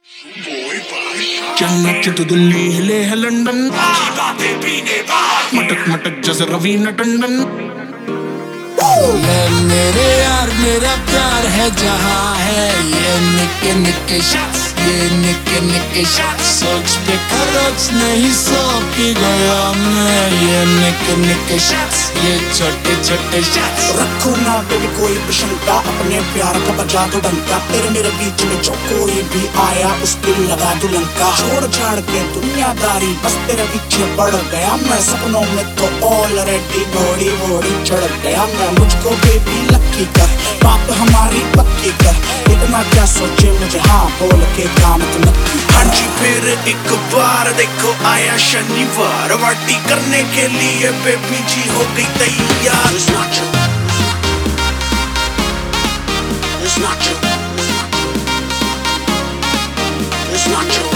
चन्ना चित दिल्ली हिले है लंदन की बातें पीने बात मटक मटक जैसे रवीना टंडन। मेरे यार मेरा प्यार है जहाँ है ये निके निके शख्स ये निके निके शख्स सोच पे खर्च नहीं सो पी गया मैं ये निके निके शख्स ये छोटे छोटे शख्स। रखो ना बेबी कोई शंका अपने प्यार का बजा दो डंका तेरे मेरे बीच में जो कोई भी आया उस पर लगा दो लंका। छोड़ छाड़ के दुनियादारी बस तेरे पीछे पड़ गया मैं सपनों में तो ऑलरेडी घोड़ी घोड़ी चढ़ गया मैं। मुझको बेबी लक्की कर बात हमारी पक्की कर इतना क्या सोचे मुझे हाँ बोल के काम तो नक्की। हाँ जी फिर एक बार देखो आया शनिवार पार्टी करने के लिए बेबी जी हो गई तैयार। It's not true. It's not true. It's not true.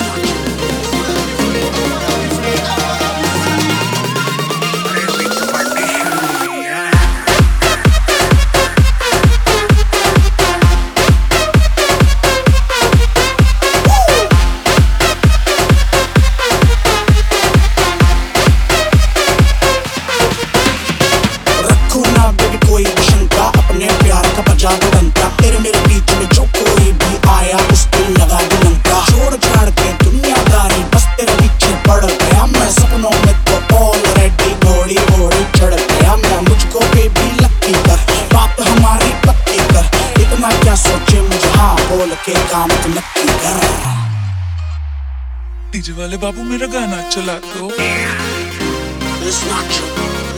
तेरे मेरे बीच में जो कोई भी आया उस पे लगा दो लंका। छोड़ छाड़ के दुनियादारी बस तेरे पीछे पड़ गया मैं सपनों में तो ऑलरेडी घोड़ी घोड़ी चढ़ गया मैं। मुझको बेबी लक्की कर बात हमारी पक्की कर इतना क्या सोचे मुझे हाँ बोल के काम तो नक्की कर। डीजे वाले बाबू मेरा गाना चला दो। It's not true.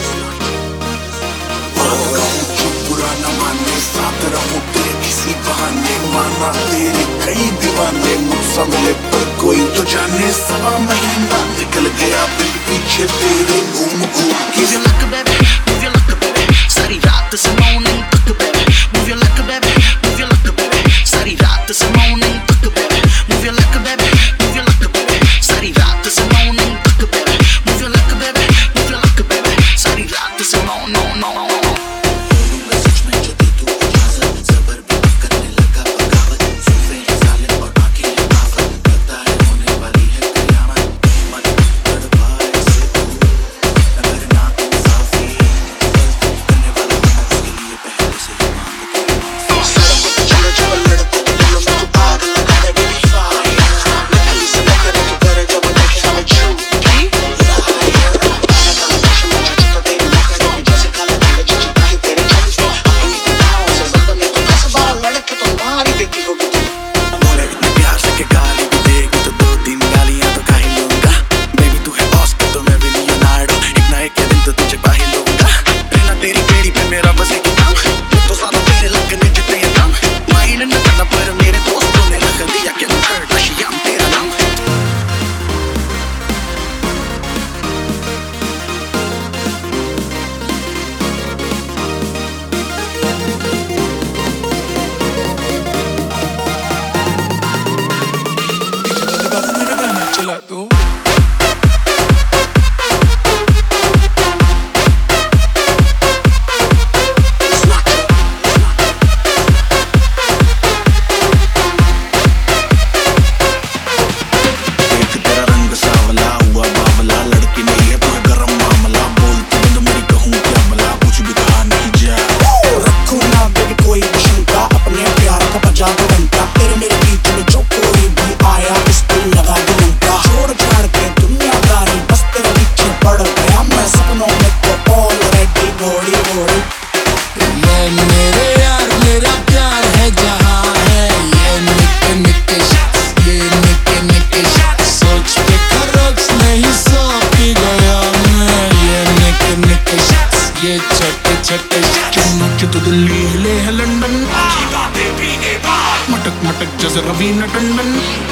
बुरा न माने साथ रहो तेरे किसी बहाने माना तेरे कई दीवाने मुझसे मिले पर कोई तो जाने सवा महीना निकल गया बिल पीछे तेरे घूम घूम के। Move your luck baby, move your luck baby, सारी रात से morning तक baby, move your luck baby, move your luck baby, सारी रात से morning तक baby, move your luck baby, move your luck baby, सारी रात से morning तक baby, move your luck baby, move your luck baby, सारी रात से no no no no। चला दो। तेरे मेरे बीच में जो कोई भी आया उस पे लगा दो लंका। छोड़ छाड़ के दुनियादारी बस तेरे पीछे पड़ गया मैं सपनों में तो ऑलरेडी घोड़ी घोड़ी। मेरे यार मेरा प्यार है जहाँ है ये निके निके शख्स ये निके निके शख्स सोच पे खर्च नहीं सो पी गया मैं ये निके निके शख्स ये छोटे छोटे शख्स। चन्ना चित दिल्ली हिले है लंदन की बातें पीने बात मटक मटक जैसे रवीना टंडन।